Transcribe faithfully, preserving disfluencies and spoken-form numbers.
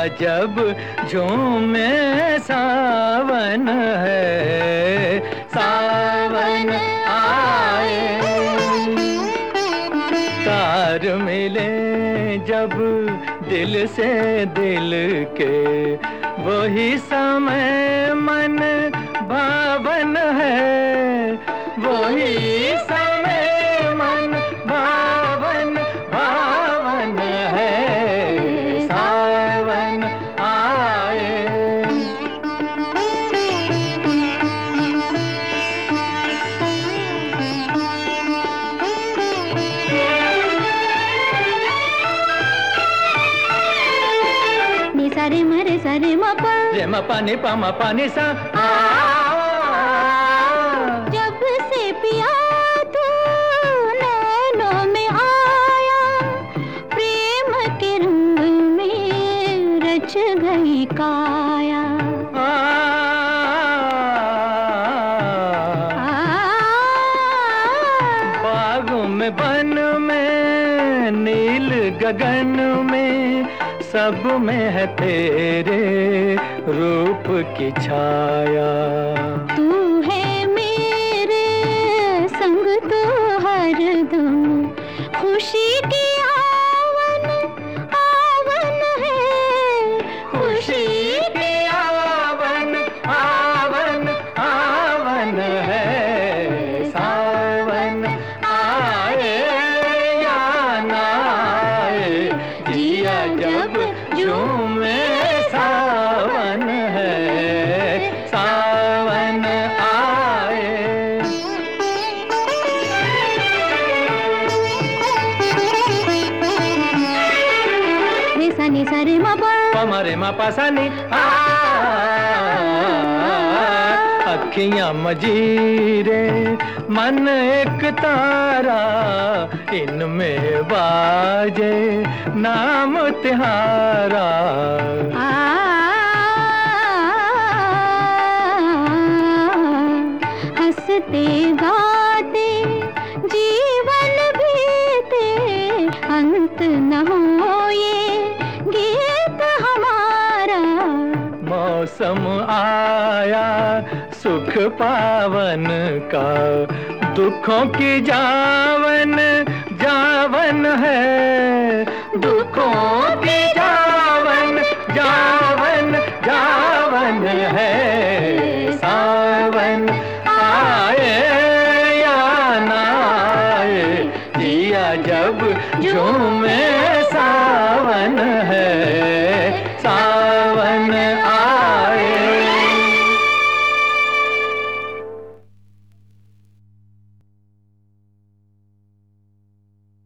जब झूमे सावन है, सावन आए। तार मिले जब दिल से दिल के, वही समय मन भावन है, वही समय मन भावन भावन है, सावन आए। नि सा रे म रे सा रे म प रे म प नि प म प नि सा। जब से पिया तू नैनों में आया, प्रेम के रंग में रच गई काया। बागों में वन में नील गगन में, सब में है तेरे रूप की छाया। तू है मेरे संग तो हरदम, खुशी की आवन आवन है, खुशी की आवन आवन आवन है, सावन आए या ना आए, जिया जब झूमे सावन है, सावन आए। रे सा नि सा रे म प प म रे म प सा नि। अखियां मजीरे मन एक तारा, इनमें बाजे नाम तिहारा। हंसते गाते जीवन बीते, अंत न हो ये गीत हमारा। मौसम आया सुख पावन का, दुखों की जावन जावन है, दुखों की जावन जावन जावन है, सावन आए या ना आए, जिया जब झूमे